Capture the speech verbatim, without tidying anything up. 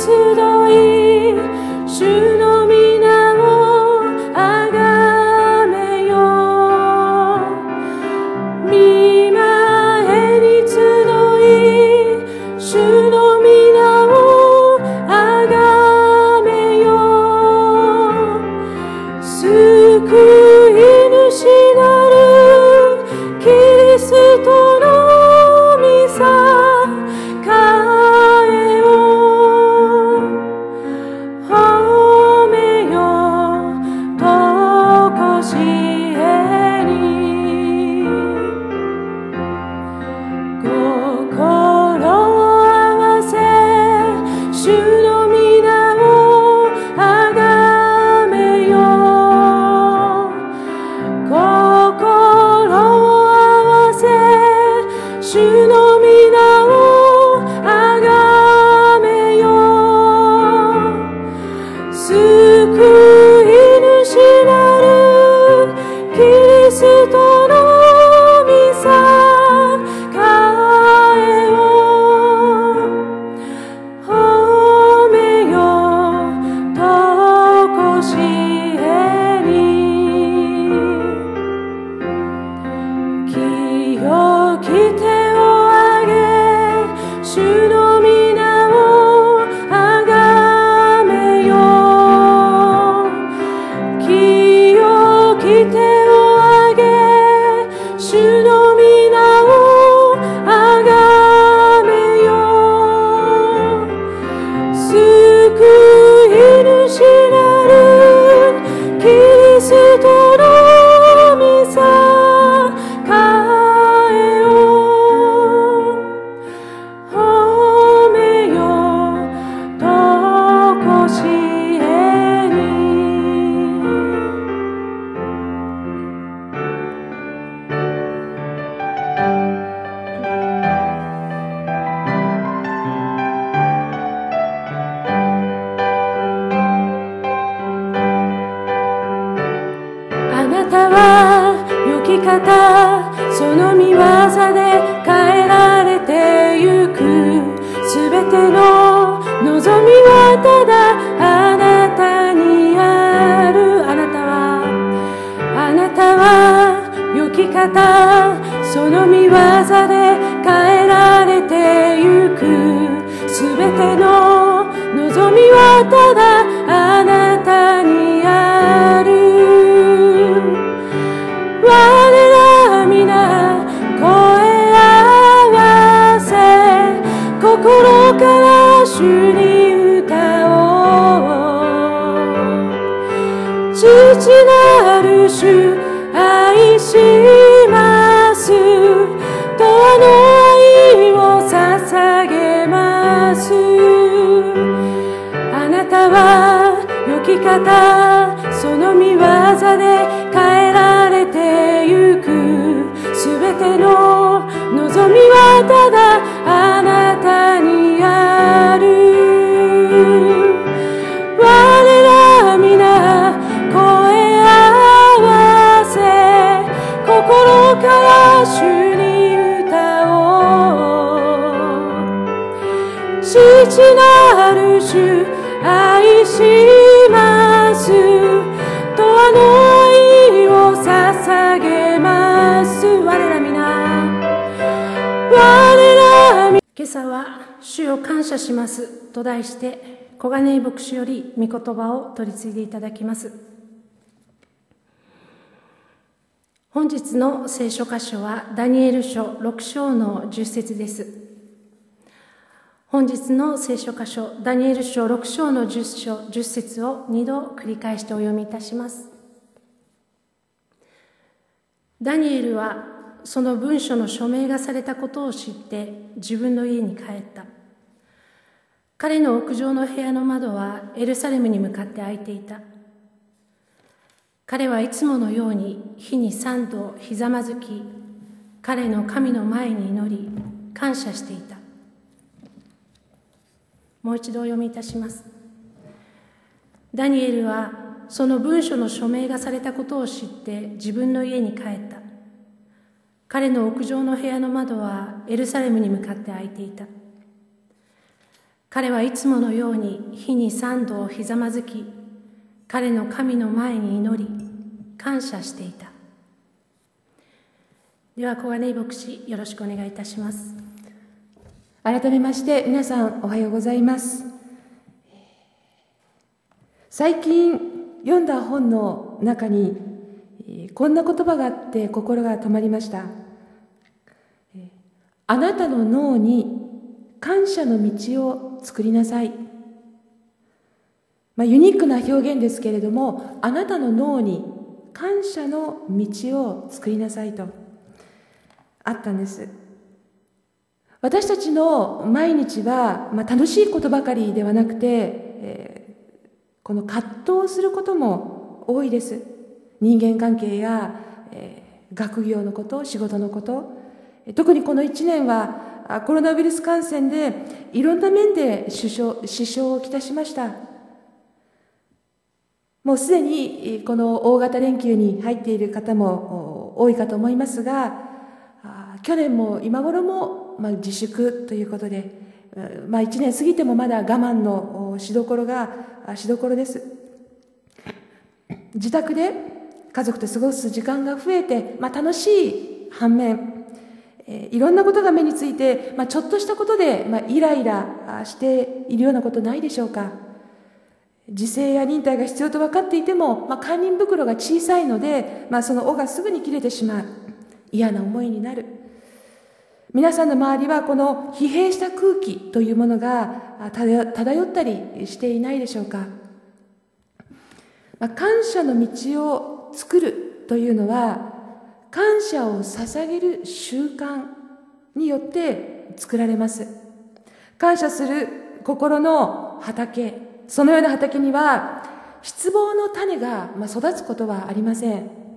と題して小金井牧師より御言葉を取り次いでいただきます。本日の聖書箇所はダニエル書ろく章のじゅっ節です。本日の聖書箇所ダニエル書ろく章のじゅっ節をにど繰り返してお読みいたします。ダニエルはその文書の署名がされたことを知って自分の家に帰った。彼の屋上の部屋の窓はエルサレムに向かって開いていた。彼はいつものように日に三度ひざまずき、彼の神の前に祈り、感謝していた。もう一度お読みいたします。ダニエルはその文書の署名がされたことを知って自分の家に帰った。彼の屋上の部屋の窓はエルサレムに向かって開いていた。 彼はいつものように日に三度ひざまずき、彼の神の前に祈り、感謝していた。では、小金井牧師、よろしくお願いいたします。 改めまして皆さんおはようございます。最近読んだ本の中にこんな言葉があって心が止まりました。あなたの脳に感謝の道を作りなさい。まあ、ユニークな表現ですけれども、あなたの脳に感謝の道を作りなさいとあったんです。私たちの毎日は、まあ、楽しいことばかりではなくて、えー、この葛藤することも多いです。人間関係や、えー、学業のこと、仕事のこと、特にこのいちねんはコロナウイルス感染でいろんな面で支障、支障をきたしました。もうすでにこの大型連休に入っている方も多いかと思いますが、去年も今頃もまあ自粛ということで、まあ、いちねん過ぎてもまだ我慢のしどころがしどころです。自宅で家族と過ごす時間が増えて、まあ、楽しい反面、えー、いろんなことが目について、まあ、ちょっとしたことで、まあ、イライラしているようなことないでしょうか。自制や忍耐が必要と分かっていても、まあ、堪忍袋が小さいので、まあ、その尾がすぐに切れてしまう。嫌な思いになる。皆さんの周りはこの疲弊した空気というものが漂ったりしていないでしょうか。まあ、感謝の道を作るというのは、感謝を捧げる習慣によって作られます。感謝する心の畑、そのような畑には失望の種が育つことはありません。